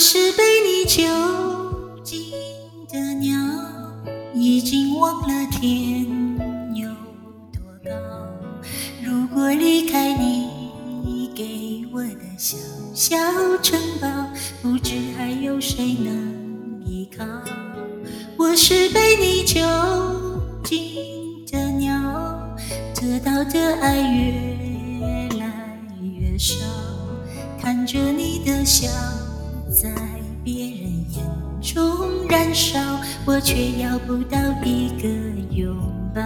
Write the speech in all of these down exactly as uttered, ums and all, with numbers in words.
是被你囚禁的鸟，已经忘了天有多高。如果离开你给我的小小城堡，不知还有谁能依靠。我是被你囚禁的鸟，得到的爱越来越少，看着你的笑在别人眼中燃烧，我却要不到一个拥抱。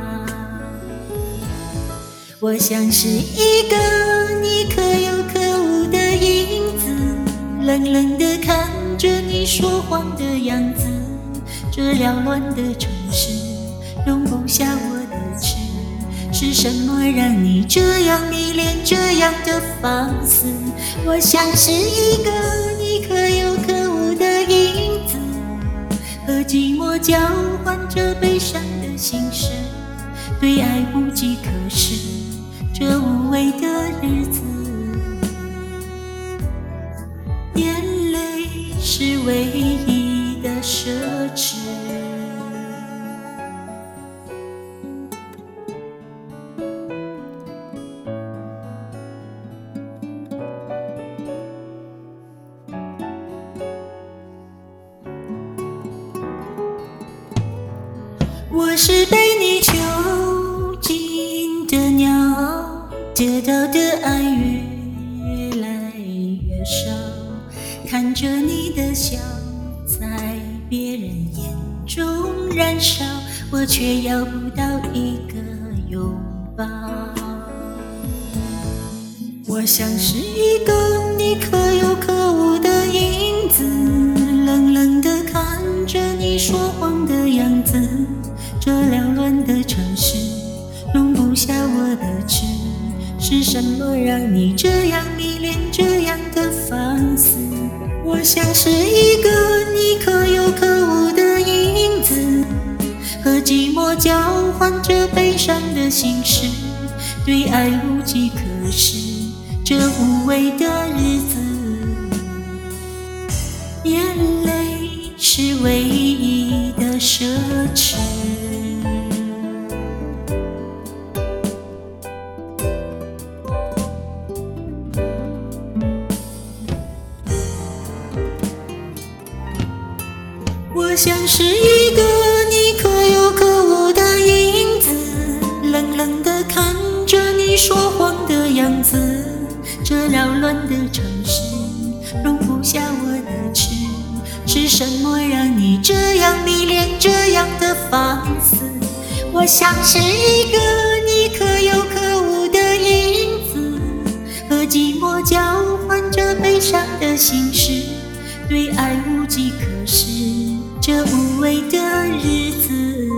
我像是一个你可有可无的影子，冷冷地看着你说谎的样子。这缭乱的城市容不下我的痴，是什么让你这样迷恋，这样的放肆？我像是一个你可有可无的影子，和寂寞交换着悲伤的心事，对爱无计可施，这无味的日子，眼泪是唯一的奢侈。我是被你囚禁的鸟，得到的爱越来越少，看着你的笑在别人眼中燃烧，我却要不到一个拥抱。我像是一个你可有可无的影子，冷冷地看着你说谎的样子。这缭乱的城市容不下我的痴，是什么让你这样迷恋，这样的放肆？我像是一个你可有可无的影子，和寂寞交换着悲伤的心事，对爱无计可施，这无味的日子，眼泪是唯一的奢侈。我像是一个你可有可无的影子，冷冷地看着你说谎的样子。这扰乱的城市容不下我的痴，是什么让你这样迷恋，这样的放肆？我像是一个你可有可无的影子，和寂寞交换着悲伤的心事，对爱无计可施，这无味的日子。